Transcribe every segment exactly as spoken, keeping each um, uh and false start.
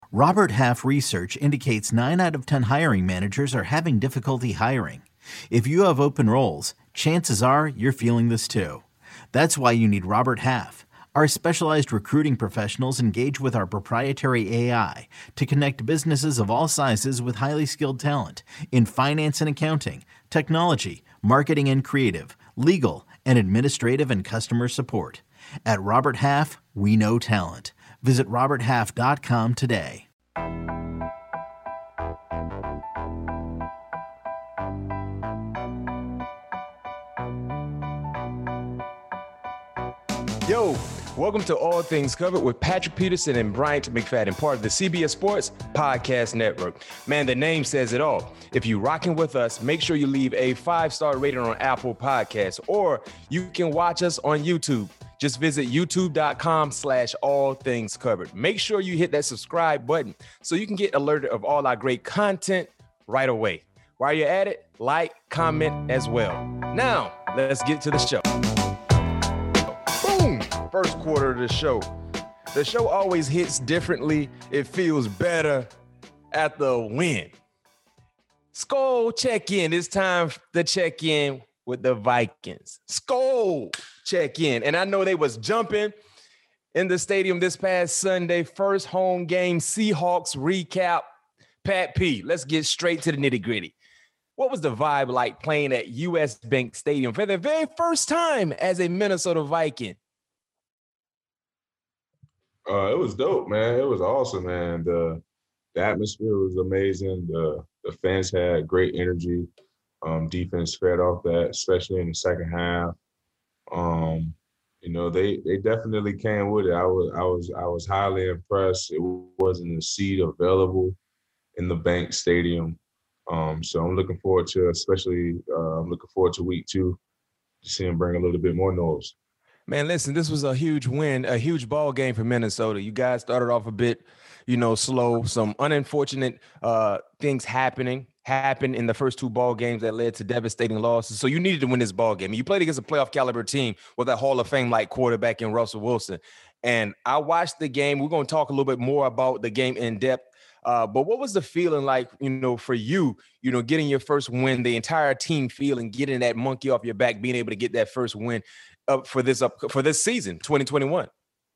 Robert Half research indicates nine out of ten hiring managers are having difficulty hiring. If you have open roles, chances are you're feeling this too. That's why you need Robert Half. Our specialized recruiting professionals engage with our proprietary A I to connect businesses of all sizes with highly skilled talent in finance and accounting, technology, marketing and creative, legal, and administrative and customer support. At Robert Half, we know talent. Visit robert half dot com today. Yo, welcome to All Things Covered with Patrick Peterson and Bryant McFadden, part of the C B S Sports Podcast Network. Man, the name says it all. If you're rocking with us, make sure you leave a five-star rating on Apple Podcasts, or you can watch us on YouTube. Just visit youtube.com slash all things covered. Make sure you hit that subscribe button so you can get alerted of all our great content right away. While you're at it, like, comment as well. Now, let's get to the show. Boom! First quarter of the show. The show always hits differently. It feels better at the win. Skol check-in. It's time to check in with the Vikings. Skol check-in. And I know they was jumping in the stadium this past Sunday. First home game, Seahawks recap. Pat P, let's get straight to the nitty-gritty. What was the vibe like playing at U S Bank Stadium for the very first time as a Minnesota Viking? Uh, it was dope, man. It was awesome, man. The, the atmosphere was amazing. The, the fans had great energy. Um, defense fed off that, especially in the second half. Um, you know, they they definitely came with it. I was I was I was highly impressed. It wasn't a seat available in the Bank Stadium, um, so I'm looking forward to, especially uh, I'm looking forward to week two, to see him bring a little bit more noise. Man, listen, this was a huge win, a huge ball game for Minnesota. You guys started off a bit, you know, slow. Some unfortunate uh, things happening. happened in the first two ball games that led to devastating losses. So you needed to win this ball game. You played against a playoff caliber team with a Hall of Fame like quarterback in Russell Wilson. And I watched the game. We're going to talk a little bit more about the game in depth. Uh, but what was the feeling like, you know, for you, you know, getting your first win, the entire team feeling, getting that monkey off your back, being able to get that first win up for this up for this season, twenty twenty-one?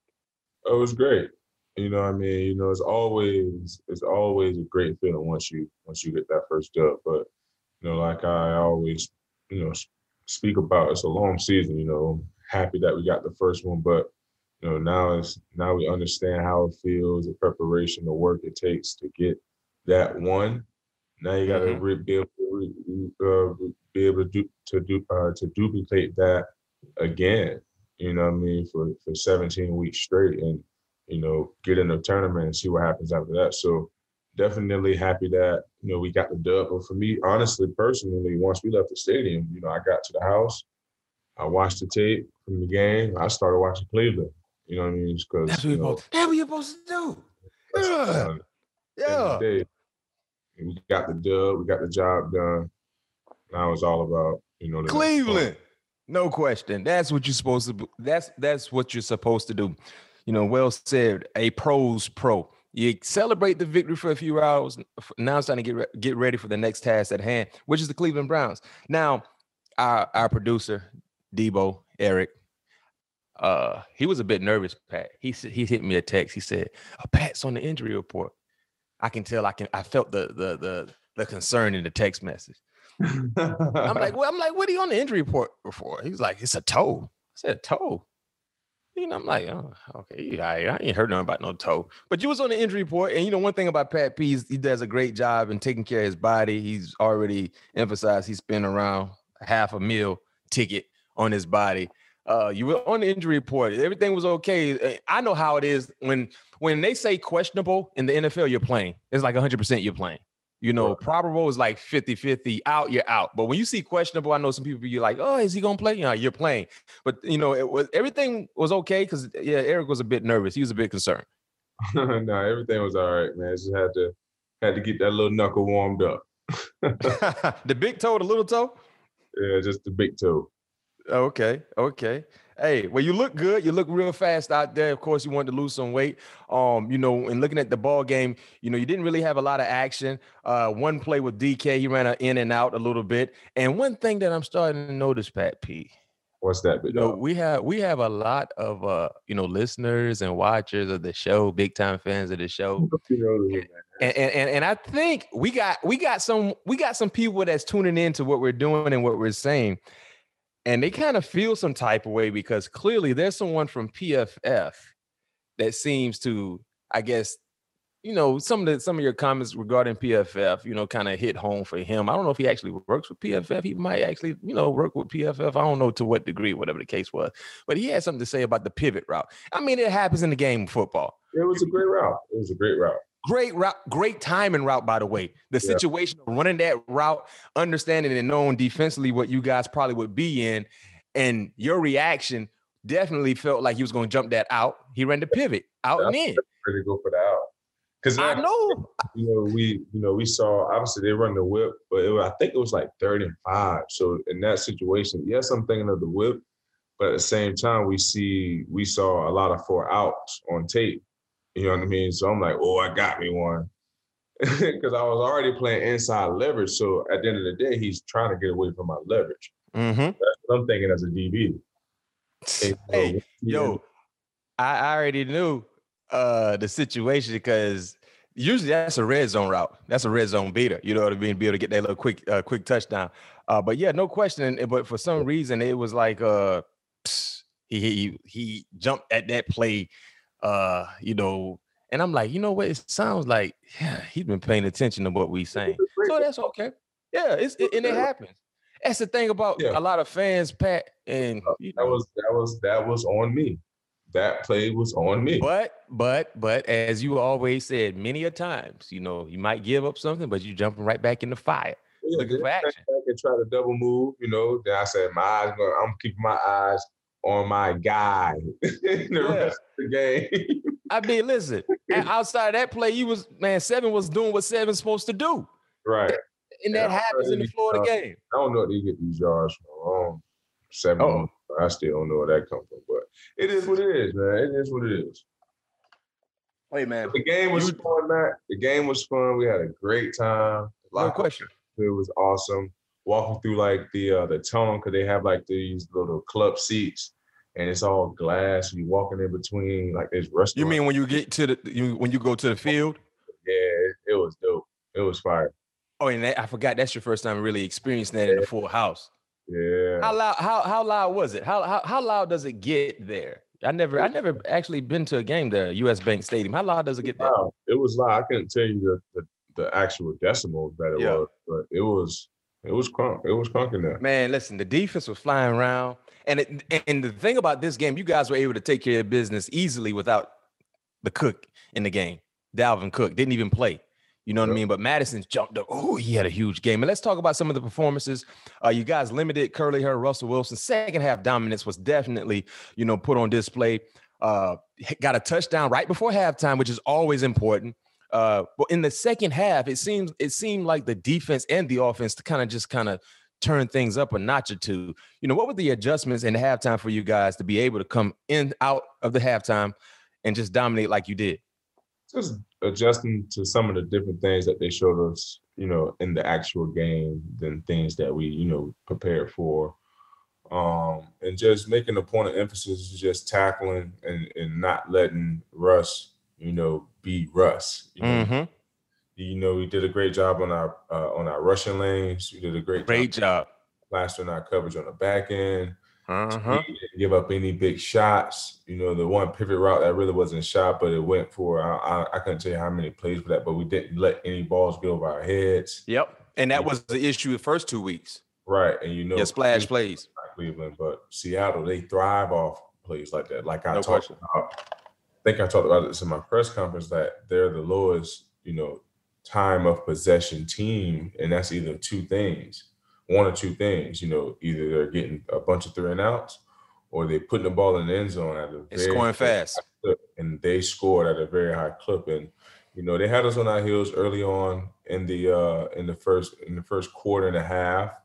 It was great. You know what I mean? You know, it's always it's always a great feeling once you once you get that first dub. But, you know, like I always, you know, speak about, it's a long season, you know. I'm happy that we got the first one, but, you know, now it's now we understand how it feels, the preparation, the work it takes to get that one. Now you got to mm-hmm. re- be able to uh, be able to do to do uh, to duplicate that again. You know what I mean? For for seventeen weeks straight, and you know, get in the tournament and see what happens after that. So definitely happy that, you know, we got the dub. But for me, honestly, personally, once we left the stadium, you know, I got to the house, I watched the tape from the game, I started watching Cleveland. You know what I mean? Because that's what you're supposed, that's what you're supposed to do. Yeah. Yeah. Day, we got the dub, we got the job done. Now it's all about, you know, the Cleveland. No question. That's what you're supposed to do. That's that's what you're supposed to do. You know, well said, a pro's pro. You celebrate the victory for a few hours. Now it's time to get, re- get ready for the next task at hand, which is the Cleveland Browns. Now, our, our producer, Debo, Eric, uh, he was a bit nervous, Pat. He, he hit me a text. He said, oh, Pat's on the injury report. I can tell, I can. I felt the the the, the concern in the text message. I'm like, well, I'm like, what are you on the injury report for? He was like, it's a toe. I said, a toe? You know, I'm like, oh, okay, I, I ain't heard nothing about no toe. But you was on the injury report, and you know, one thing about Pat P is he does a great job in taking care of his body. He's already emphasized he spent around half a meal ticket on his body. Uh, you were on the injury report. Everything was okay. I know how it is when when they say questionable in the N F L, you're playing. It's like one hundred percent you're playing. You know, probable is like fifty-fifty, out, you're out. But when you see questionable, I know some people, you're like, oh, is he going to play? You know, you're playing. But, you know, it was everything was okay because, yeah, Eric was a bit nervous. He was a bit concerned. No, everything was all right, man. Just had to had to get that little knuckle warmed up. The big toe, the little toe? Yeah, just the big toe. Okay, okay. Hey, well, you look good. You look real fast out there. Of course, you wanted to lose some weight. Um, you know, and looking at the ball game, you know, you didn't really have a lot of action. Uh, one play with D K, he ran a in and out a little bit. And one thing that I'm starting to notice, Pat P, What's that? you know, we have we have a lot of uh, you know, listeners and watchers of the show, big time fans of the show. And, and, and and I think we got we got some we got some people that's tuning into what we're doing and what we're saying. And they kind of feel some type of way because clearly there's someone from P F F that seems to, I guess, you know, some of the some of your comments regarding P F F, you know, kind of hit home for him. I don't know if he actually works with P F F. He might actually, you know, work with P F F. I don't know to what degree, whatever the case was. But he had something to say about the pivot route. I mean, it happens in the game of football. It was a great route. It was a great route. Great route, great timing route, by the way. The Yeah. situation of running that route, understanding and knowing defensively what you guys probably would be in, and your reaction definitely felt like he was going to jump that out. He ran the pivot out and in. Ready to go for the out. Because I know. you know, we you know we saw obviously they run the whip, but it was, I think it was like third and five. So in that situation, yes, I'm thinking of the whip, but at the same time, we see we saw a lot of four outs on tape. You know what I mean? So I'm like, oh, I got me one. Because I was already playing inside leverage. So at the end of the day, he's trying to get away from my leverage. Mm-hmm. That's what I'm thinking as a D B. Hey, hey yo, I, I already knew uh, the situation because usually that's a red zone route. That's a red zone beater. You know what I mean? Be able to get that little quick, uh, quick touchdown. Uh, but yeah, no question. But for some reason, it was like uh, psst, he he he jumped at that play. Uh, you know, and I'm like, you know what? It sounds like yeah, he's been paying attention to what we saying. So that's okay. Yeah, it's it, and it happens. That's the thing about Yeah. a lot of fans, Pat, and you That know, was that was that was on me. That play was on me. but but but as you always said many a times, you know, you might give up something, but you jumping right back in the fire, Yeah, looking for then I action. back and try to double move, you know. Then I said, my eyes, gonna, I'm keeping my eyes on my guy the Yeah. rest of the game. I mean, listen, and outside of that play, you was man, seven was doing what seven's supposed to do, Right. and that Yeah, happens in the Florida uh, game. I don't know where they get these yards from. Um, seven. Uh-oh. I still don't know where that comes from, but it is what it is, man. It is what it is. Wait, man, The game was You- fun, Matt. The game was fun. We had a great time. no Lock- question. It was awesome. Walking through like the uh, the tunnel because they have like these little club seats, and it's all glass. You walking in between like this restaurant. You mean when you get to the you when you go to the field? Yeah, it, it was dope. It was fire. Oh, and that, I forgot that's your first time really experiencing that in the full house. Yeah. How loud? How how loud was it? How how how loud does it get there? I never I never actually been to a game there, U S Bank Stadium. How loud does it get there? Wow. It was loud. I couldn't tell you the, the, the actual decimals that it Yeah. was, but it was it was crunk. It was crunk in there. Man, listen, the defense was flying around, and it, and the thing about this game, you guys were able to take care of business easily without the Cook in the game. Dalvin Cook didn't even play. You know what I Yep. mean? But Madison jumped up. Oh, he had a huge game. And let's talk about some of the performances. Uh, you guys limited Curly Her, Russell Wilson. Second half dominance was definitely, you know, put on display. Uh, got a touchdown right before halftime, which is always important. Uh, but in the second half, it seems it seemed like the defense and the offense to kind of just kind of turn things up a notch or two. You know, what were the adjustments in the halftime for you guys to be able to come in out of the halftime and just dominate like you did? Just adjusting to some of the different things that they showed us, you know, in the actual game than things that we, you know, prepared for. Um, and just making a point of emphasis, just tackling and, and not letting Russ, you know, be Russ. You know, Mm-hmm. you know, we did a great job on our uh, on our rushing lanes. We did a great, Great job job. plastering our coverage on the back end. Uh-huh. We didn't give up any big shots. You know, the one pivot route that really wasn't a shot, but it went for, I, I, I couldn't tell you how many plays for that, but we didn't let any balls go over our heads. Yep. And that was the issue the first two weeks. Right. And you know, Your splash plays. not Cleveland, but Seattle, they thrive off plays like that. Like I No talked question. about, I think I talked about this in my press conference that they're the lowest, you know, time of possession team. And that's either two things, one or two things, you know, either they're getting a bunch of three and outs or they're putting the ball in the end zone at a It's very scoring fast. clip, and they scored at a very high clip. And you know, they had us on our heels early on in the uh in the first in the first quarter and a half.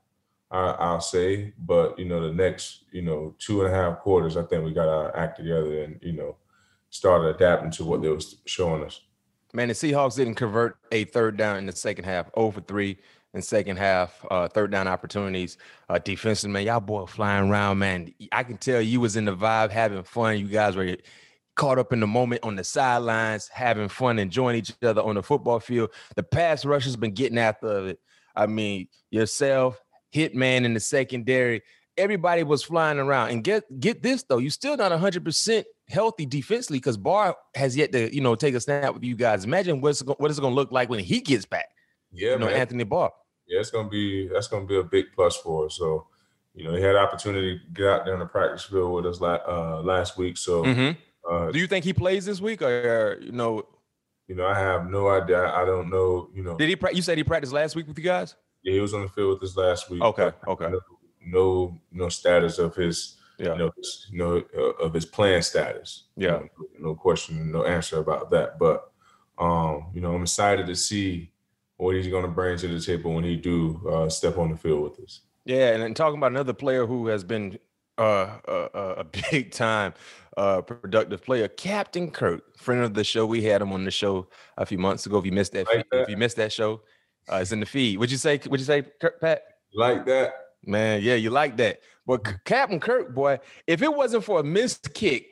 I, I'll say. But, you know, the next, you know, two and a half quarters, I think we got our act together and, you know, started adapting to what they was showing us. Man, the Seahawks didn't convert a third down in the second half, zero for three in second half, uh, third down opportunities. Uh, defensive, man, y'all boy flying around, man. I can tell you was in the vibe, having fun. You guys were caught up in the moment on the sidelines, having fun, enjoying each other on the football field. The pass rush has been getting after it. I mean, yourself, Hitman in the secondary, everybody was flying around. And get get this, though, you still not one hundred percent healthy defensively because Barr has yet to, you know, take a snap with you guys. Imagine what's what it's going to look like when he gets back. Yeah, you know, man. Anthony Barr. Yeah, it's gonna be that's gonna be a big plus for us. So, you know, he had opportunity to get out there on the practice field with us like uh, last week. So, mm-hmm. uh, do you think he plays this week, or you know? You know, I have no idea. I don't know. You know, did he? Pra- you said he practiced last week with you guys? Yeah, he was on the field with us last week. Okay, okay. No, no, no status of his. Yeah. You know, his, you know uh, of his playing status. Yeah. You know, no question, no answer about that. But, um, you know, I'm excited to see what he's going to bring to the table when he do uh, step on the field with us. Yeah, and, and talking about another player who has been uh, uh, a big time uh, productive player, Captain Kirk, friend of the show. We had him on the show a few months ago. If you missed that, like feed, that. if you missed that show, uh, it's in the feed. What'd you say? What'd you say, Kirk, Pat? Like that, man. Yeah, you like that. But Captain Kirk, boy, if it wasn't for a missed kick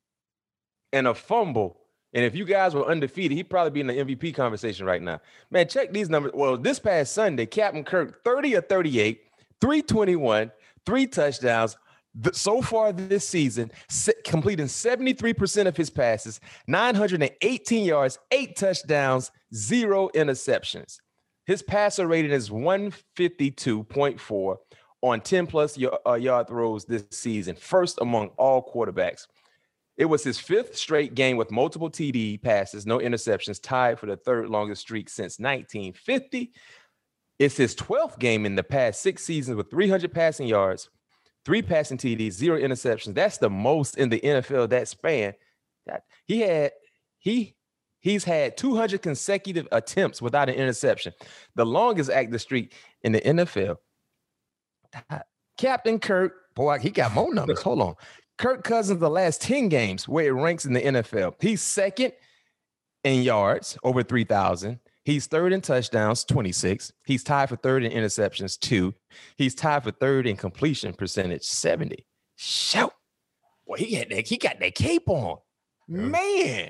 and a fumble. And if you guys were undefeated, he'd probably be in the M V P conversation right now. Man, check these numbers. Well, this past Sunday, Captain Kirk, thirty of thirty-eight, three twenty-one, three touchdowns. So far this season, completing seventy-three percent of his passes, nine hundred eighteen yards, eight touchdowns, zero interceptions. His passer rating is one fifty-two point four on ten plus yard throws this season, first among all quarterbacks. It was his fifth straight game with multiple T D passes, no interceptions, tied for the third longest streak since nineteen fifty. It's his twelfth game in the past six seasons with three hundred passing yards, three passing T Ds, zero interceptions. That's the most in the N F L that span. That he had he he's had two hundred consecutive attempts without an interception, the longest active streak in the N F L. Captain Kirk, boy, he got more numbers. Hold on. Kirk Cousins, the last ten games, where it ranks in the N F L. He's second in yards, over three thousand. He's third in touchdowns, twenty-six. He's tied for third in interceptions, two. He's tied for third in completion percentage, seventy. Shout. Boy, he had that, he got that cape on. Yeah. Man.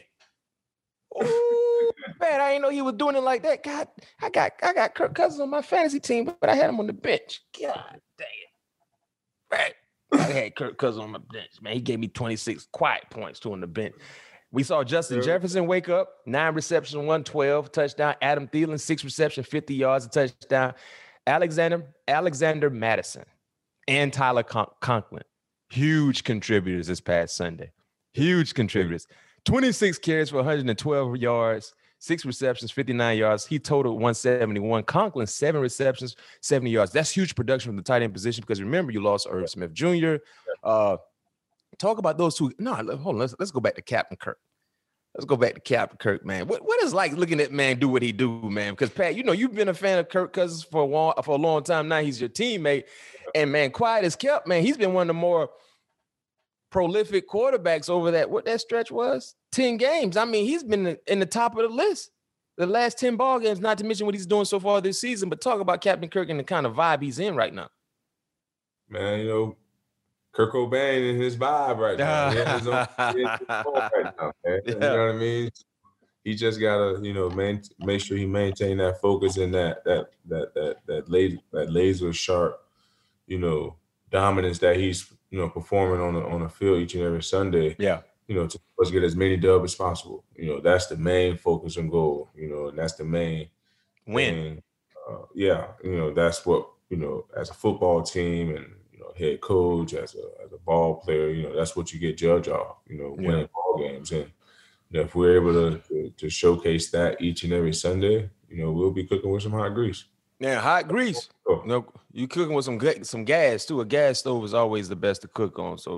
Ooh, man, I didn't know he was doing it like that. God, I got I got Kirk Cousins on my fantasy team, but I had him on the bench. God dang it. Right. I had Kirk Cousins on my bench, man. He gave me twenty-six quiet points to on the bench. We saw Justin yeah. Jefferson wake up, nine receptions, one twelve, touchdown. Adam Thielen, six receptions, fifty yards, a touchdown. Alexander Alexander Madison and Tyler Con- Conklin, huge contributors this past Sunday. Huge contributors. twenty-six carries for one hundred twelve yards, six receptions, fifty-nine yards. He totaled one seventy-one. Conklin, seven receptions, seventy yards. That's huge production from the tight end position because remember, you lost Irv Smith Junior Uh, talk about those two. No, hold on. Let's, let's go back to Captain Kirk. Let's go back to Captain Kirk, man. What, what is it like looking at man do what he do, man? Because, Pat, you know, you've been a fan of Kirk Cousins for a, while, for a long time now. He's your teammate. And, man, quiet as kept, man. He's been one of the more prolific quarterbacks over that, what that stretch was, ten games. I mean, he's been in the top of the list the last ten ball games, not to mention what he's doing so far this season. But talk about Captain Kirk and the kind of vibe he's in right now. Man, you know, Kurt Cobain in his vibe right now. He has his own, he has his own right now, man. Yeah. You know what I mean? He just gotta, you know, man, make sure he maintain that focus and that that that that that laser that laser sharp, you know, dominance that he's, you know, performing on the on the field each and every Sunday. Yeah. You know, to let's get as many dubs as possible. You know, that's the main focus and goal. You know, and that's the main win. Uh, yeah, you know, that's what, you know, as a football team and head coach, as a as a ball player, you know, that's what you get judged off, you know, winning yeah. ball games. And you know, if we're able to, to to showcase that each and every Sunday, you know, we'll be cooking with some hot grease. Yeah, hot grease. Oh. You know, you cooking with some some gas too. A gas stove is always the best to cook on. So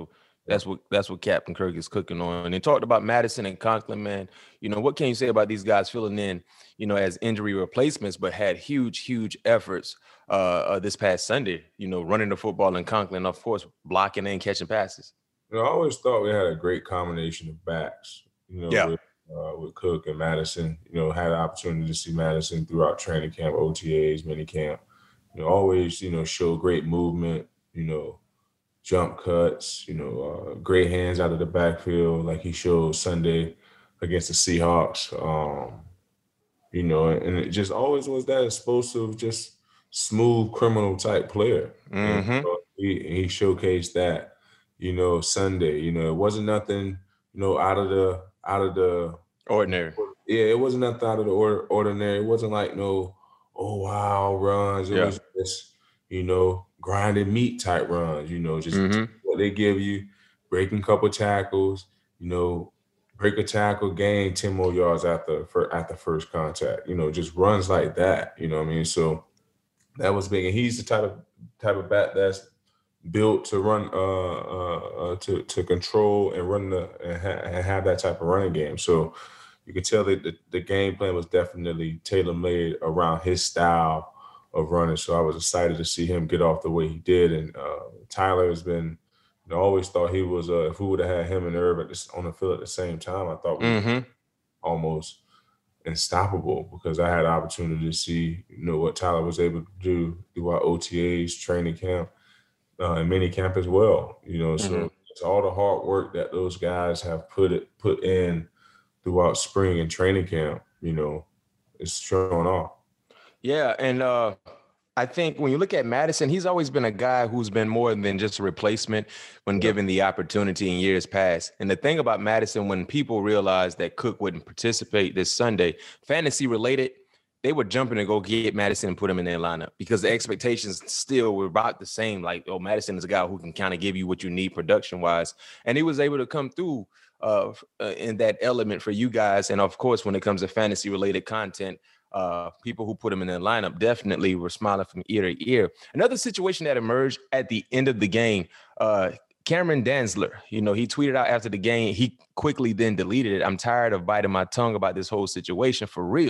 That's what that's what Captain Kirk is cooking on. And they talked about Madison and Conklin, man. You know, what can you say about these guys filling in, you know, as injury replacements, but had huge, huge efforts uh, uh this past Sunday, you know, running the football, and Conklin, of course, blocking and catching passes. You know, I always thought we had a great combination of backs, you know, Yeah. with, uh, with Cook and Madison. You know, had an opportunity to see Madison throughout training camp, O T As, mini camp. You know, always, you know, show great movement, you know, jump cuts, you know, uh, great hands out of the backfield, like he showed Sunday against the Seahawks. Um, you know, and it just always was that explosive, just smooth criminal type player. And Mm-hmm. uh, he, he showcased that, you know, Sunday. You know, it wasn't nothing, you know, out of the out of the Ordinary. yeah, it wasn't nothing out of the or, ordinary. It wasn't like no, oh wow runs. It Yeah. was just, you know, grinded meat type runs. You know, just Mhm. what they give you, breaking couple tackles. You know, break a tackle, gain ten more yards after for at the first contact. You know, just runs like that. You know what I mean? So that was big, and he's the type of type of bat that's built to run, uh, uh, uh to to control and run the and, ha- and have that type of running game. So you can tell that the, the game plan was definitely tailor made around his style of running. So I was excited to see him get off the way he did. And uh, Tyler has been, you know, I always thought he was, uh, if we would have had him and Herb at this, on the field at the same time, I thought we were Mm-hmm. almost unstoppable, because I had the opportunity to see, you know, what Tyler was able to do throughout O T As, training camp, uh, and mini camp as well. You know, so Mhm. it's all the hard work that those guys have put it put in throughout spring and training camp, you know, it's showing off. Yeah, and uh, I think when you look at Madison, he's always been a guy who's been more than just a replacement when Yeah. given the opportunity in years past. And the thing about Madison, when people realized that Cook wouldn't participate this Sunday, fantasy related, they were jumping to go get Madison and put him in their lineup, because the expectations still were about the same. Like, oh, Madison is a guy who can kind of give you what you need production wise. And he was able to come through uh, uh, in that element for you guys. And of course, when it comes to fantasy related content, uh, people who put him in their lineup definitely were smiling from ear to ear. Another situation that emerged at the end of the game, uh, Cameron Dantzler, you know, he tweeted out after the game, he quickly then deleted it. I'm tired of biting my tongue about this whole situation, for real.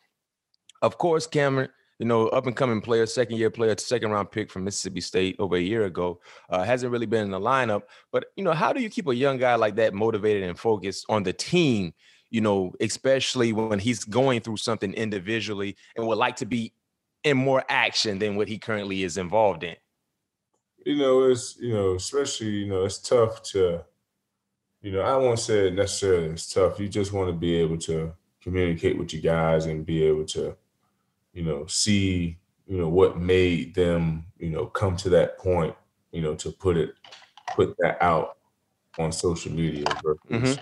Of course, Cameron, you know, up and coming player, second year player, second round pick from Mississippi State over a year ago, uh, hasn't really been in the lineup. But, you know, how do you keep a young guy like that motivated and focused on the team, you know, especially when he's going through something individually and would like to be in more action than what he currently is involved in? You know, it's, you know, especially, you know, it's tough to, you know, I won't say it necessarily it's tough. You just want to be able to communicate with your guys and be able to, you know, see, you know, what made them, you know, come to that point, you know, to put it, put that out on social media versus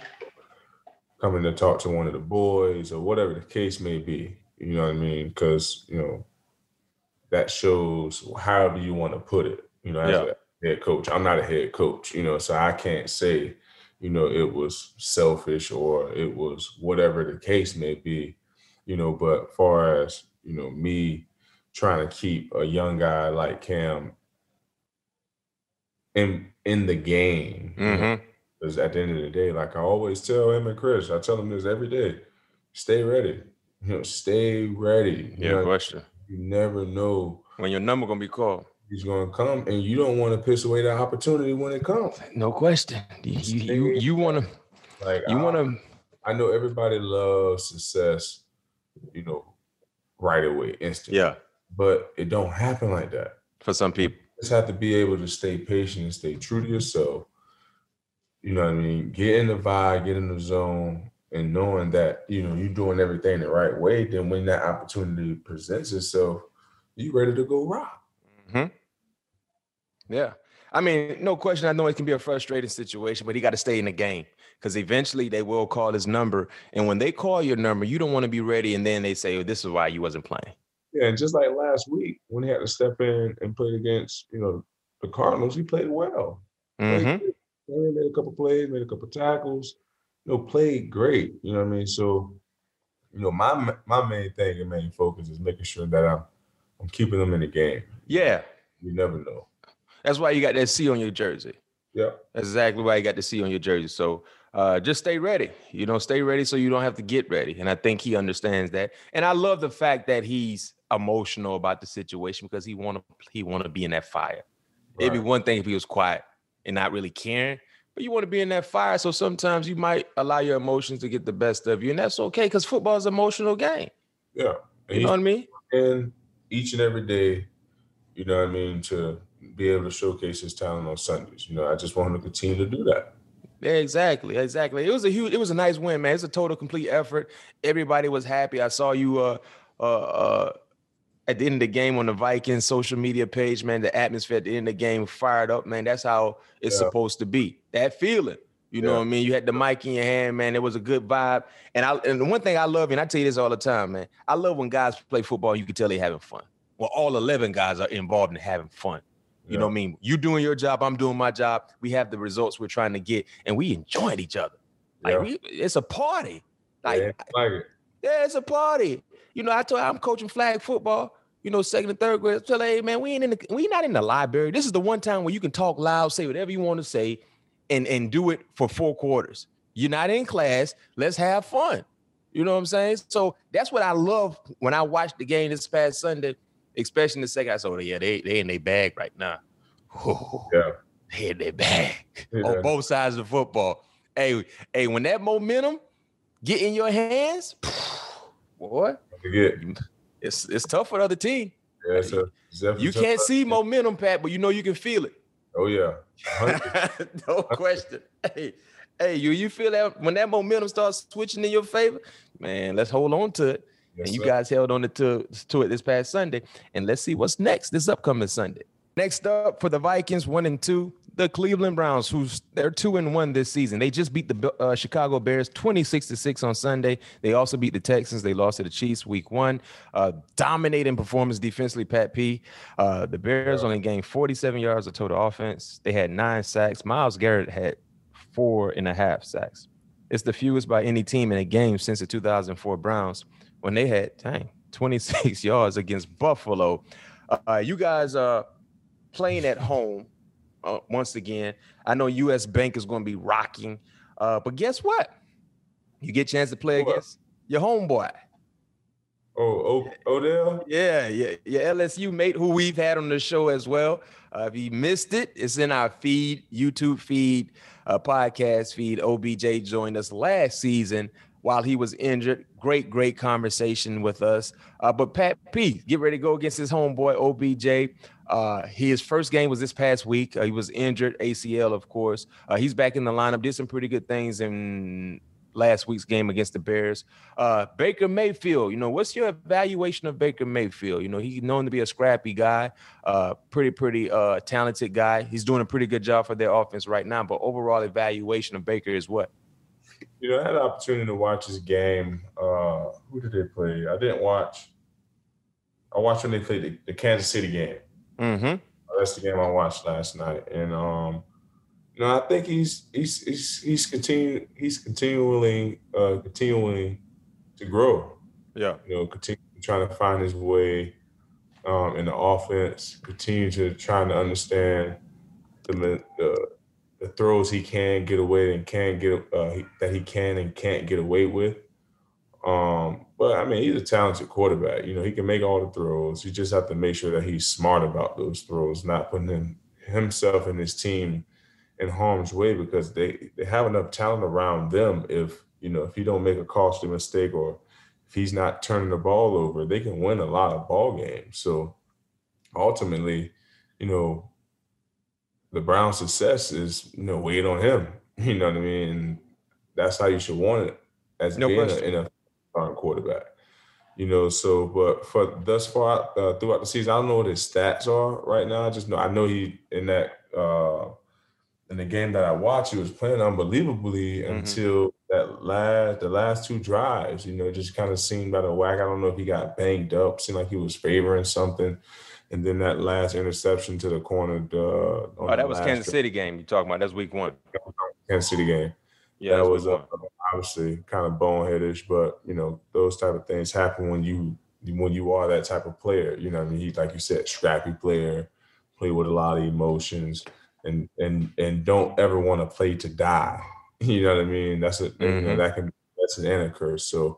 coming to talk to one of the boys or whatever the case may be. You know what I mean? Because, you know, that shows however you want to put it, you know, as Yeah. a head coach. I'm not a head coach, you know, so I can't say, you know, it was selfish or it was whatever the case may be, you know, but far as, you know, me trying to keep a young guy like Cam in in the game, you know, Mm-hmm. because at the end of the day, like I always tell him and Chris, I tell him this every day, stay ready, you know, stay ready. You Yeah, know, question. you never know When your number gonna be called. he's going to come, and you don't want to piss away that opportunity when it comes. No question. You you you, you want to Like you I, want to I know everybody loves success, you know, right away, instantly. yeah, But it don't happen like that. for some people. You just have to be able to stay patient and stay true to yourself. You know what I mean? Get in the vibe, get in the zone, and knowing that, you know, you're doing everything the right way, then when that opportunity presents itself, you ready to go rock. Hmm. Yeah. I mean, no question. I know it can be a frustrating situation, but he got to stay in the game, because eventually they will call his number. And when they call your number, you don't want to be ready. And then they say, oh, this is why you wasn't playing. Yeah, and just like last week when he had to step in and play against, you know, the Cardinals, he played well. Played Mm-hmm. good. He made a couple plays, made a couple tackles, you know, played great. You know what I mean? So, you know, my my main thing and main focus is making sure that I'm I'm keeping them in the game. Yeah. You never know. That's why you got that C on your jersey. Yeah. That's exactly why you got to see on your jersey. So uh, just stay ready. You know, stay ready so you don't have to get ready. And I think he understands that. And I love the fact that he's emotional about the situation because he want to he want to be in that fire. Right. It'd be one thing if he was quiet and not really caring, but you want to be in that fire. So sometimes you might allow your emotions to get the best of you, and that's okay because football is an emotional game. Yeah, and you know what I mean. And each and every day, you know what I mean, to be able to showcase his talent on Sundays. You know, I just want him to continue to do that. Yeah, exactly, exactly. It was a huge, it was a nice win, man. It's a total complete effort. Everybody was happy. I saw you uh uh uh at the end of the game on the Vikings social media page, man. The atmosphere at the end of the game fired up, man. That's how it's yeah. supposed to be. That feeling. You know yeah. what I mean? You had the mic in your hand, man. It was a good vibe. And I and the one thing I love, and I tell you this all the time, man, I love when guys play football, you can tell they're having fun. Well, all eleven guys are involved in having fun. You yeah. know what I mean? You doing your job, I'm doing my job. We have the results we're trying to get, and we enjoying each other. Like yeah. we, it's a party. Like, yeah, like it. yeah, it's a party. You know, I told you I'm coaching flag football. You know, second and third grade. Tell hey man, we ain't in the we not in the library. This is the one time where you can talk loud, say whatever you want to say, and and do it for four quarters. You're not in class. Let's have fun. You know what I'm saying? So that's what I love when I watched the game this past Sunday. Especially in the second, I said, oh, yeah, they they in their bag right now. Oh, yeah, they in their bag yeah. on both sides of the football. Hey, hey, when that momentum get in your hands, boy, it's it's tough for the other team. Yeah, it's a, it's you can't see momentum, Pat, but you know you can feel it. Oh yeah, no question. Hey, hey, you you feel that when that momentum starts switching in your favor, man? Let's hold on to it. Yes, and you sir. guys held on to, to it this past Sunday. And let's see what's next this upcoming Sunday. Next up for the Vikings, one and two, the Cleveland Browns, who's they're two and one this season. They just beat the uh, Chicago Bears twenty-six to six on Sunday. They also beat the Texans. They lost to the Chiefs week one. Uh, dominating performance defensively, Pat P. Uh, the Bears yeah. only gained forty-seven yards of total offense. They had nine sacks. Myles Garrett had four and a half sacks. It's the fewest by any team in a game since the two thousand four Browns, when they had, dang, twenty-six yards against Buffalo. Uh, you guys are playing at home uh, once again. I know U S Bank is going to be rocking. Uh, but guess what? You get a chance to play what? against your homeboy. Oh, o- Odell? Yeah, yeah, your L S U mate who we've had on the show as well. Uh, if you missed it, it's in our feed, YouTube feed, uh, podcast feed. O B J joined us last season while he was injured. Great, great conversation with us. Uh, but Pat P, get ready to go against his homeboy, O B J. Uh, his first game was this past week. Uh, he was injured, A C L, of course. Uh, he's back in the lineup, did some pretty good things in last week's game against the Bears. Uh, Baker Mayfield, you know, what's your evaluation of Baker Mayfield? You know, he's known to be a scrappy guy, uh, pretty, pretty uh, talented guy. He's doing a pretty good job for their offense right now. But overall evaluation of Baker is what? You know, I had the opportunity to watch this game. Uh, who did they play? I didn't watch. I watched when they played the, the Kansas City game. Mm-hmm. That's the game I watched last night, and um, you know, I think he's he's he's he's continuing he's continually uh, continuing to grow. Yeah, you know, continue trying to find his way um, in the offense. Continue to trying to understand the the. the throws he can get away and can get uh, that he can and can't get away with. Um, but I mean, he's a talented quarterback. You know, he can make all the throws. You just have to make sure that he's smart about those throws, not putting him, himself and his team in harm's way, because they, they have enough talent around them. If, you know, if he don't make a costly mistake or if he's not turning the ball over, they can win a lot of ball games. So ultimately, you know, the Browns' success is, you know, wait on him. You know what I mean? And that's how you should want it as no being an N F L quarterback. You know, so, but for thus far uh, throughout the season, I don't know what his stats are right now. I just know, I know he, in that, uh, in the game that I watched, he was playing unbelievably mm-hmm. until that last, the last two drives, you know, it just kind of seemed out of whack. I don't know if he got banged up, seemed like he was favoring something. And then that last interception to the corner. Uh, oh, that was Kansas City game you're talking about. That's week one. Kansas City game. Yeah, that was uh, obviously kind of boneheadish, but, you know, those type of things happen when you when you are that type of player. You know what I mean? He, like you said, scrappy player, play with a lot of emotions, and and and don't ever want to play to die. You know what I mean? That's a mm-hmm. you know that can that's an and a curse. So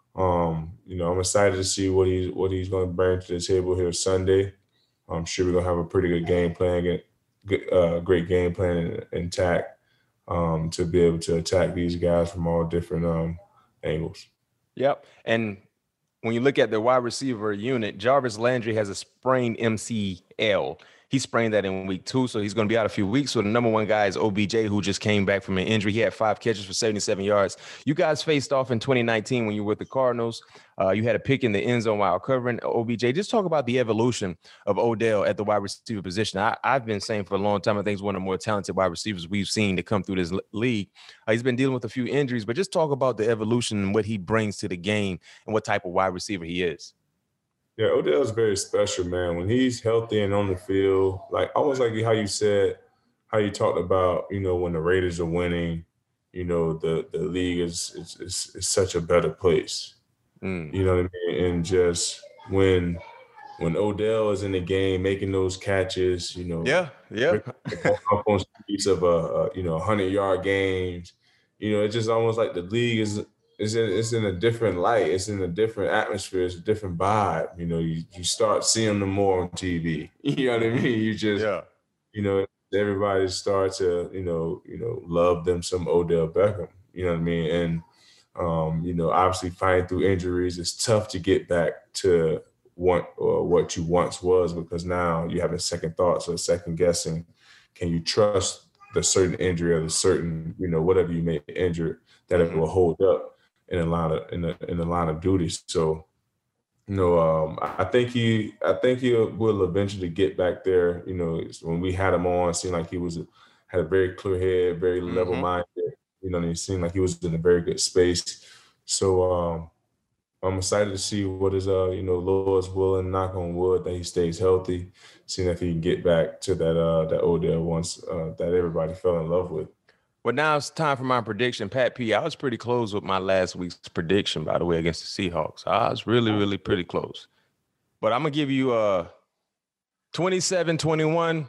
um, you know, I'm excited to see what he's what he's going to bring to the table here Sunday. I'm sure we're gonna have a pretty good game plan, good, uh, great game plan and intact um, to be able to attack these guys from all different um, angles. Yep, and when you look at the wide receiver unit, Jarvis Landry has a sprained M C L. He sprained that in week two, so he's going to be out a few weeks. So the number one guy is O B J, who just came back from an injury. He had five catches for seventy-seven yards. You guys faced off in twenty nineteen when you were with the Cardinals. Uh, you had a pick in the end zone while covering O B J. Just talk about the evolution of Odell at the wide receiver position. I, I've been saying for a long time, I think he's one of the more talented wide receivers we've seen to come through this league. Uh, he's been dealing with a few injuries, but just talk about the evolution and what he brings to the game and what type of wide receiver he is. Yeah, Odell's very special, man. When he's healthy and on the field, like almost like how you said, how you talked about, you know, when the Raiders are winning, you know, the the league is is is, is such a better place. Mm. You know what I mean? And just when when Odell is in the game making those catches, you know, yeah, yeah, up on streets of a, a you know hundred yard games, you know, it's just almost like the league is. It's in, it's in a different light. It's in a different atmosphere. It's a different vibe. You know, you, you start seeing them more on T V. You know what I mean? You just, yeah. you know, everybody starts to, you know, you know, love them some Odell Beckham. You know what I mean? And, um, you know, obviously fighting through injuries, it's tough to get back to what or what you once was, because now you have a second thoughts or second guessing. Can you trust the certain injury or the certain, you know, whatever you may injure that mm-hmm. it will hold up in a line of in a in the line of duties. So, you know, um, I think he I think he will eventually get back there. You know, when we had him on, it seemed like he was had a very clear head, very mm-hmm. level minded. You know, and he seemed like he was in a very good space. So um, I'm excited to see what is uh you know Lord's willing, knock on wood, that he stays healthy, seeing if he can get back to that uh that Odell once uh, that everybody fell in love with. Well, now it's time for my prediction. Pat P, I was pretty close with my last week's prediction, by the way, against the Seahawks. I was really, really pretty close. But I'm going to give you a twenty-seven twenty-one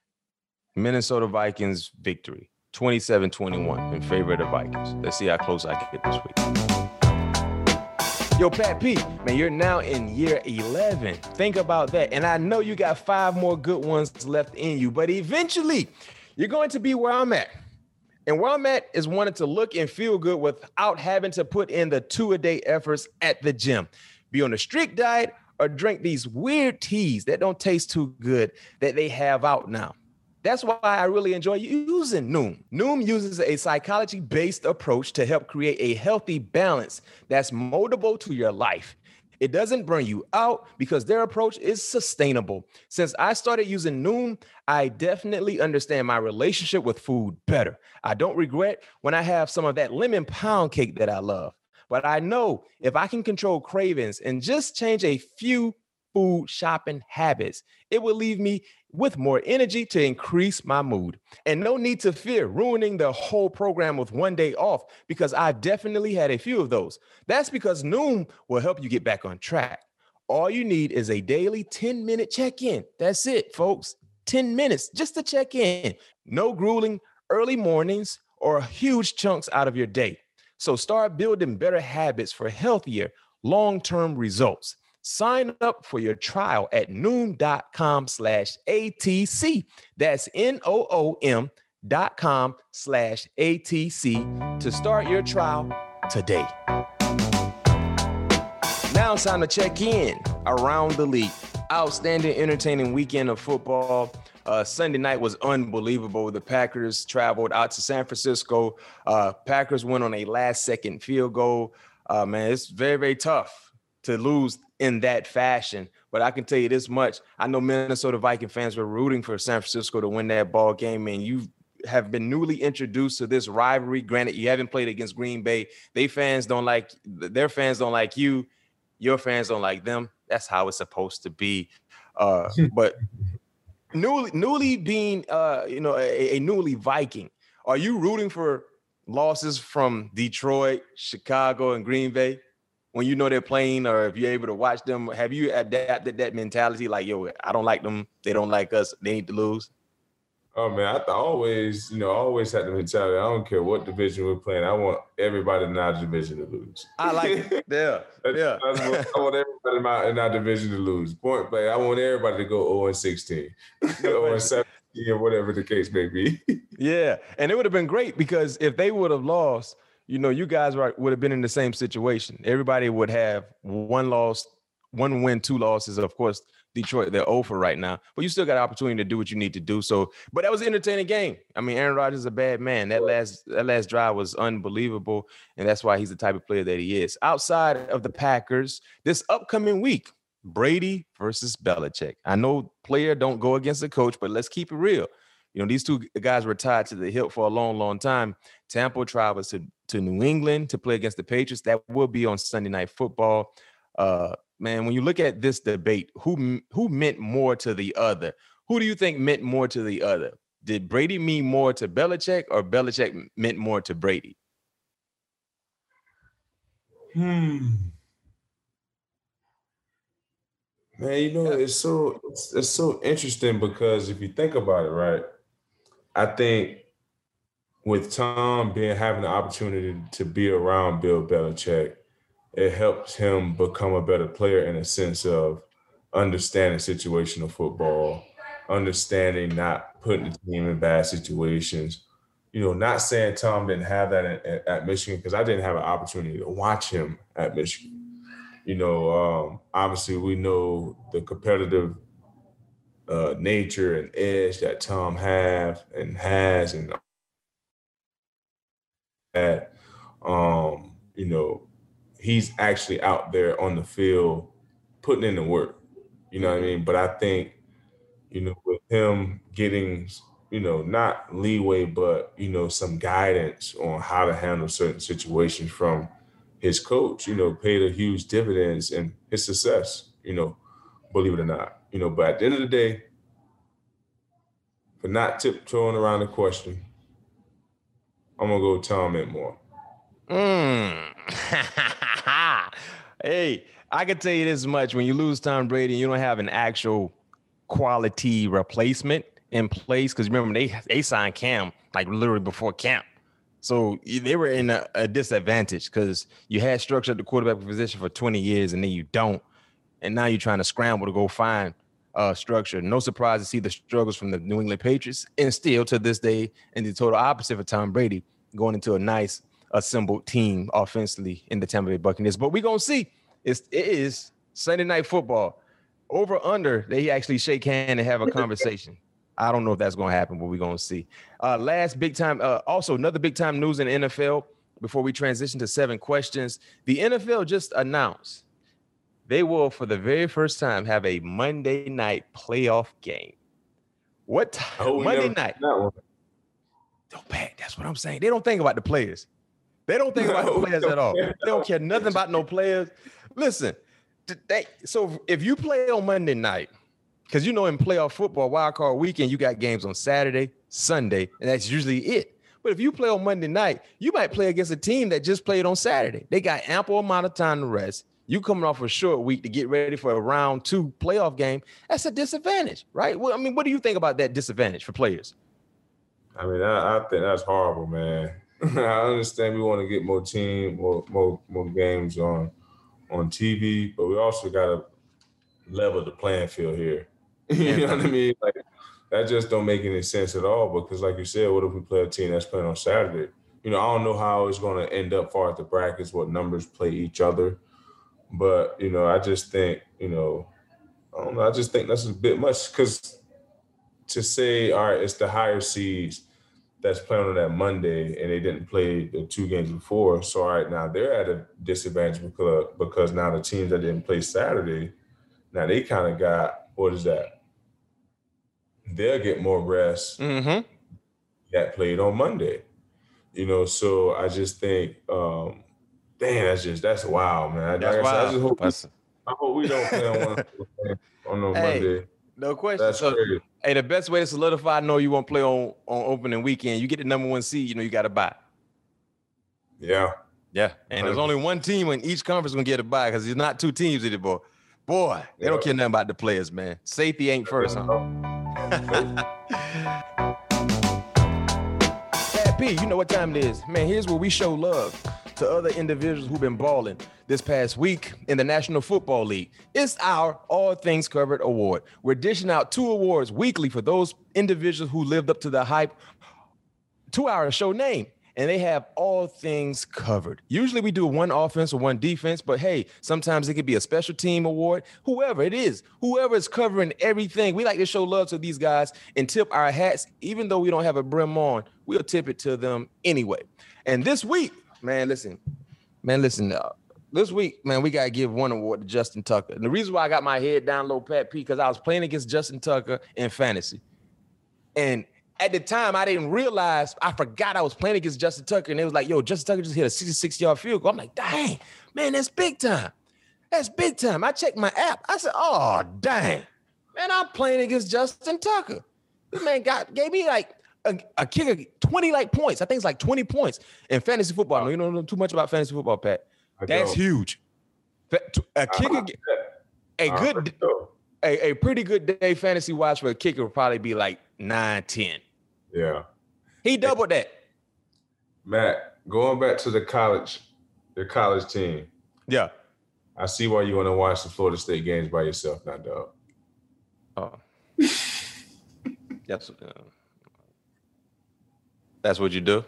Minnesota Vikings victory. twenty-seven twenty-one in favor of the Vikings. Let's see how close I can get this week. Yo, Pat P, man, you're now in year eleven. Think about that. And I know you got five more good ones left in you, but eventually you're going to be where I'm at. And where I'm at is wanting to look and feel good without having to put in the two-a-day efforts at the gym. Be on a strict diet or drink these weird teas that don't taste too good that they have out now. That's why I really enjoy using Noom. Noom uses a psychology-based approach to help create a healthy balance that's moldable to your life. It doesn't burn you out because their approach is sustainable. Since I started using Noom, I definitely understand my relationship with food better. I don't regret when I have some of that lemon pound cake that I love. But I know if I can control cravings and just change a few food shopping habits, it will leave me with more energy to increase my mood. And no need to fear ruining the whole program with one day off, because I've definitely had a few of those. That's because Noom will help you get back on track. All you need is a daily ten minute check-in. That's it, folks. ten minutes just to check in. No grueling early mornings or huge chunks out of your day. So start building better habits for healthier long-term results. Sign up for your trial at noom.com slash ATC. That's N-O-O-M dot com slash ATC to start your trial today. Now it's time to check in around the league. Outstanding, entertaining weekend of football. Uh, Sunday night was unbelievable. The Packers traveled out to San Francisco. Uh, Packers went on a last-second field goal. Uh, man, it's very, very tough to lose in that fashion. But I can tell you this much. I know Minnesota Viking fans were rooting for San Francisco to win that ball game, and you have been newly introduced to this rivalry. Granted, you haven't played against Green Bay. They fans don't like their fans don't like you. Your fans don't like them. That's how it's supposed to be. Uh, but newly, newly being, uh, you know, a, a newly Viking, are you rooting for losses from Detroit, Chicago, and Green Bay when you know they're playing, or if you're able to watch them? Have you adapted that mentality? Like, yo, I don't like them. They don't like us. They need to lose. Oh man, I th- always, you know, always had the mentality. I don't care what division we're playing. I want everybody in our division to lose. I like it. Yeah, yeah. That's what, I want everybody in our, in our division to lose. Point blank. I want everybody to go zero and sixteen, zero and seventeen, or whatever the case may be. Yeah, and it would have been great because if they would have lost, you know, you guys would have been in the same situation. Everybody would have one loss, one win, two losses. Of course, Detroit, they're over right now, but you still got an opportunity to do what you need to do. So, but that was an entertaining game. I mean, Aaron Rodgers is a bad man. That last that last drive was unbelievable, and that's why he's the type of player that he is. Outside of the Packers, this upcoming week, Brady versus Belichick. I know player don't go against the coach, but let's keep it real. You know, these two guys were tied to the hip for a long, long time. Tampa travels to, to New England to play against the Patriots. That will be on Sunday Night Football. Uh, man, when you look at this debate, who who meant more to the other? Who do you think meant more to the other? Did Brady mean more to Belichick or Belichick meant more to Brady? Hmm. Man, you know, it's so it's, it's so interesting because if you think about it, right, I think with Tom being having the opportunity to be around Bill Belichick, it helps him become a better player in a sense of understanding situational football, understanding not putting the team in bad situations. You know, not saying Tom didn't have that at, at Michigan, because I didn't have an opportunity to watch him at Michigan. You know, um, obviously we know the competitive uh, nature and edge that Tom have and has, and that, um, you know, he's actually out there on the field putting in the work. You know what I mean? But I think, you know, with him getting, you know, not leeway, but, you know, some guidance on how to handle certain situations from his coach, you know, paid a huge dividends in his success, you know, believe it or not. You know, but at the end of the day, for not tiptoeing around the question, I'm going to go Tom Entmore. Mm. Hey, I can tell you this much. When you lose Tom Brady, you don't have an actual quality replacement in place. Because remember, they, they signed Cam like literally before camp. So they were in a, a disadvantage because you had structure at the quarterback position for twenty years and then you don't. And now you're trying to scramble to go find uh, structure. No surprise to see the struggles from the New England Patriots, and still to this day, and the total opposite for Tom Brady, going into a nice assembled team offensively in the Tampa Bay Buccaneers. But we're going to see. It's, it is Sunday Night Football. Over under, they actually shake hand and have a conversation. I don't know if that's going to happen, but we're going to see. Uh, last big time, uh, also another big time news in the N F L before we transition to seven questions. The N F L just announced they will, for the very first time, have a Monday night playoff game. What time? Oh, Monday night. Don't pack. That's what I'm saying. They don't think about the players. They don't think no, about the players at all. They don't care nothing about no players. Listen, they, so if you play on Monday night, because you know in playoff football, wild card weekend, you got games on Saturday, Sunday, and that's usually it. But if you play on Monday night, you might play against a team that just played on Saturday. They got ample amount of time to rest. You coming off a short week to get ready for a round two playoff game. That's a disadvantage, right? Well, I mean, what do you think about that disadvantage for players? I mean, I, I think that's horrible, man. I understand we want to get more team, more, more, more games on on T V, but we also got to level the playing field here. You know what I mean? Like, that just don't make any sense at all, because like you said, what if we play a team that's playing on Saturday? You know, I don't know how it's going to end up far as the brackets, what numbers play each other. But, you know, I just think, you know, I don't know, I just think that's a bit much, because to say, all right, it's the higher seeds that's playing on that Monday and they didn't play the two games before. So, all right, now they're at a disadvantage because, because now the teams that didn't play Saturday, now they kind of got, what is that? They'll get more rest mm-hmm. that played on Monday. You know, so I just think, um, damn, that's just, that's wild, man. That's like wild. I, said, I, just hope that's... we, I hope we don't play on, one, on no hey, Monday. No question. That's so, crazy. Hey, the best way to solidify, I know you won't play on, on opening weekend. You get the number one seed, you know, you got to buy. Yeah. Yeah. And there's only one team in each conference going to get a buy, because there's not two teams anymore. Boy, they yeah. don't care nothing about the players, man. Safety ain't first, huh? P, you know what time it is. Man, here's where we show love to other individuals who've been balling this past week in the National Football League. It's our All Things Covered Award. We're dishing out two awards weekly for those individuals who lived up to the hype to our show name, and they have all things covered. Usually we do one offense or one defense, but hey, sometimes it could be a special team award. Whoever it is, whoever is covering everything, we like to show love to these guys and tip our hats. Even though we don't have a brim on, we'll tip it to them anyway. And this week, man, listen, man, listen, uh, this week, man, we got to give one award to Justin Tucker. And the reason why I got my head down low, Pat P, because I was playing against Justin Tucker in fantasy. And at the time, I didn't realize, I forgot I was playing against Justin Tucker. And it was like, yo, Justin Tucker just hit a sixty-six-yard field goal. I'm like, dang, man, that's big time. That's big time. I checked my app. I said, oh, dang. Man, I'm playing against Justin Tucker. This man got gave me like a, a kicker, twenty like points. I think it's like twenty points in fantasy football. No, you don't know too much about fantasy football, Pat. That's huge. A kicker, a good, a, a pretty good day fantasy watch for a kicker would probably be like nine, ten. Yeah. He doubled that. Matt, going back to the college, the college team. Yeah. I see why you want to watch the Florida State games by yourself now, dog. Oh. That's, uh, that's what you do?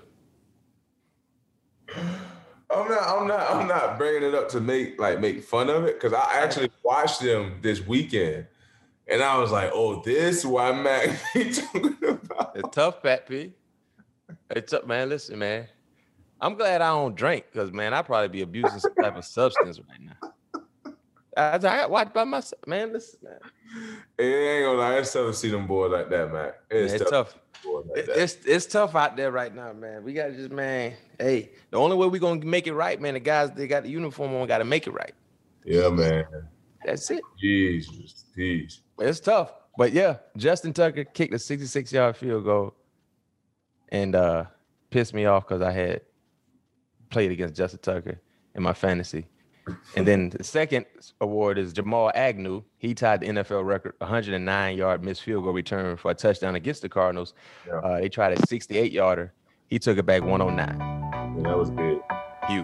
I'm not, I'm not, I'm not bringing it up to make like make fun of it, because I actually watched them this weekend. And I was like, oh, this is why Mac be talking about. It's tough, Pat P. It's up, man. Listen, man. I'm glad I don't drink, because, man, I'd probably be abusing some type of substance right now. I, I got watched by myself. Man, listen, man. It ain't gonna lie. It's tough to see them boys like that, Mac. It's, yeah, it's tough. tough. Like it, that. It's it's tough out there right now, man. We got to just, man, hey, the only way we're going to make it right, man, the guys, they got the uniform on, got to make it right. Yeah, man. That's it. Jesus, jeez. It's tough. But, yeah, Justin Tucker kicked a sixty-six-yard field goal and uh, pissed me off because I had played against Justin Tucker in my fantasy. And then the second award is Jamal Agnew. He tied the N F L record, one hundred nine-yard missed field goal return for a touchdown against the Cardinals. Yeah. Uh, they tried a sixty-eight-yarder. He took it back one oh nine. Yeah, that was big. Huge.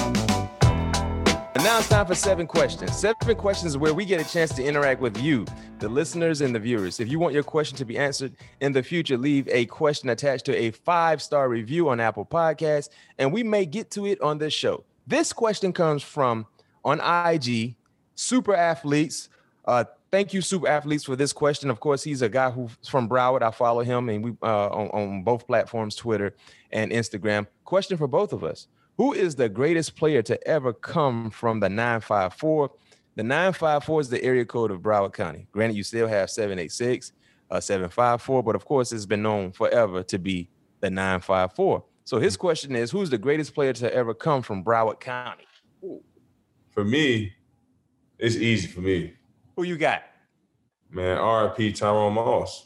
And now it's time for seven questions. Seven questions is where we get a chance to interact with you, the listeners and the viewers. If you want your question to be answered in the future, leave a question attached to a five-star review on Apple Podcasts, and we may get to it on this show. This question comes from, on I G, Super Athletes. Uh, thank you, Super Athletes, for this question. Of course, he's a guy who's from Broward. I follow him, and we uh, on, on both platforms, Twitter and Instagram. Question for both of us. Who is the greatest player to ever come from the nine five four? The nine five four is the area code of Broward County. Granted, you still have seven eight six, uh, seven five four, but of course, it's been known forever to be the nine five four. So his question is, who's the greatest player to ever come from Broward County? Ooh. For me, it's easy for me. Who you got? Man, R I P Tyrone Moss.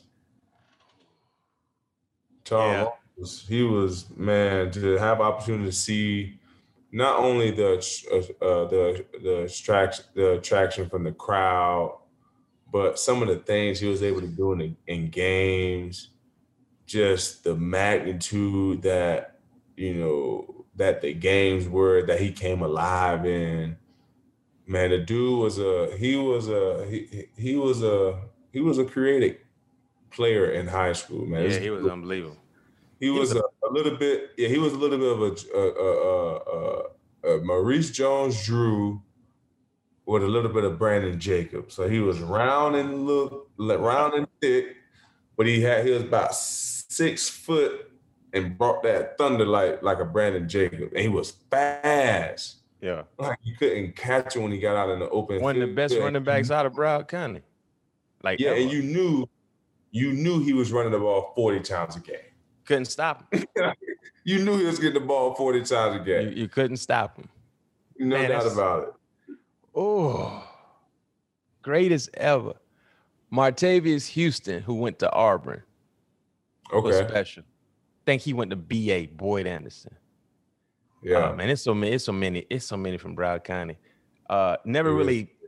Tyrone Yeah. Moss, he was, man, to have opportunity to see not only the uh, uh, the the attraction, the attraction from the crowd, but some of the things he was able to do in, in games, just the magnitude that, you know, that the games were, that he came alive in. Man, the dude was a he was a he, he was a he was a creative player in high school, man. Yeah, he was unbelievable. He, he was, was a, a little bit, yeah, he was a little bit of a, a, a, a, a Maurice Jones-Drew with a little bit of Brandon Jacobs. So he was round and look round and thick, but he had he was about six foot and brought that thunder like like a Brandon Jacobs, and he was fast. Yeah, like you couldn't catch him when he got out in the open. One of the best running backs out of Broward County. Like yeah, ever. And you knew, you knew he was running the ball forty times a game. Couldn't stop him. You knew he was getting the ball forty times a game. You, you couldn't stop him. No Man, doubt about it. Oh, greatest ever. Martavius Houston, who went to Auburn. Okay. Was special. I think he went to B A, Boyd Anderson. Yeah, uh, man, it's so many, it's so many, it's so many from Broward County. Uh, never yeah. really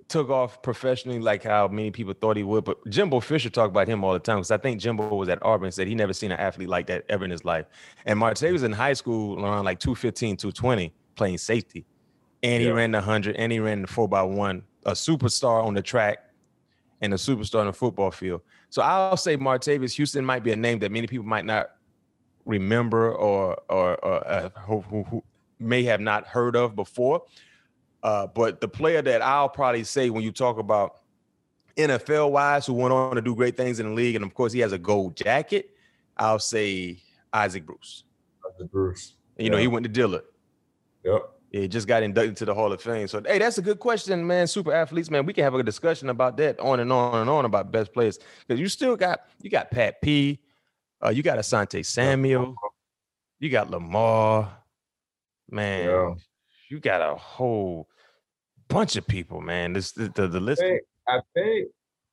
took off professionally like how many people thought he would. But Jimbo Fisher talked about him all the time because I think Jimbo was at Auburn and said he never seen an athlete like that ever in his life. And Martavis was in high school around like two fifteen, two twenty playing safety. And he yeah. ran the one hundred and he ran the four by one, a superstar on the track and a superstar on the football field. So I'll say Martavis Houston might be a name that many people might not remember or, or, or uh, who, who, who may have not heard of before. Uh, but the player that I'll probably say when you talk about N F L-wise who went on to do great things in the league, and of course he has a gold jacket, I'll say Isaac Bruce. Isaac Bruce. You yeah. know, he went to Dillard. Yep. Yeah, he just got inducted to the Hall of Fame. So, hey, that's a good question, man. Super athletes, man. We can have a discussion about that on and on and on about best players. Because you still got, you got Pat P, uh, you got Asante Samuel, you got Lamar. Man, yeah. you got a whole bunch of people, man. This the the, the list. I think, I think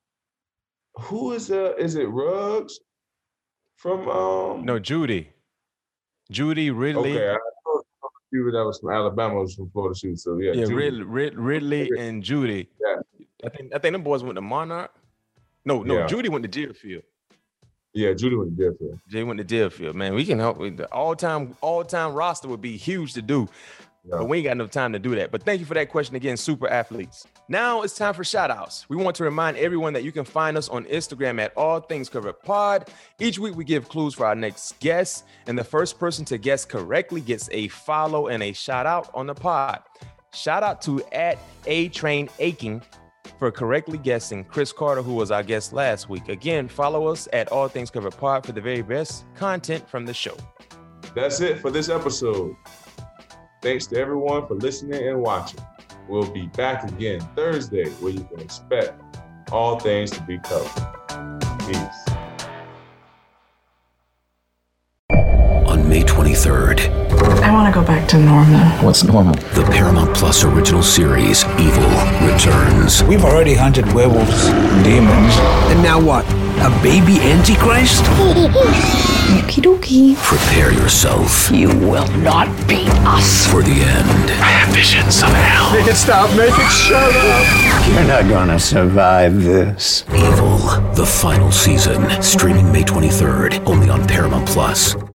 who is uh is it Ruggs from um no Judy. Judy Ridley. Okay, I thought people that was from Alabama was from Florida too. So yeah, yeah, Rid, Rid, Ridley and Judy. Yeah. I think I think them boys went to Monarch. No, no, yeah. Judy went to Deerfield. Yeah, Judy went to Deerfield. Jay went to Deerfield, man. We can help with the all-time, all-time roster would be huge to do. Yeah. But we ain't got enough time to do that. But thank you for that question again, super athletes. Now it's time for shout-outs. We want to remind everyone that you can find us on Instagram at All Things Covered Pod. Each week we give clues for our next guest, and the first person to guess correctly gets a follow and a shout-out on the pod. Shout out to at A Train Aching for correctly guessing Chris Carter, who was our guest last week. Again, follow us at All Things Covered Pod for the very best content from the show. That's it for this episode. Thanks to everyone for listening and watching. We'll be back again Thursday where you can expect all things to be covered. Peace. On May twenty-third. I want to go back to normal. What's normal? The Paramount Plus original series, Evil, returns. We've already hunted werewolves, demons. And now what? A baby Antichrist? Okie dokie. Prepare yourself. You will not beat us. For the end. I have visions of hell. Make it stop, make it shut up. You're not gonna survive this. Evil, the final season. Streaming May twenty-third, only on Paramount Plus.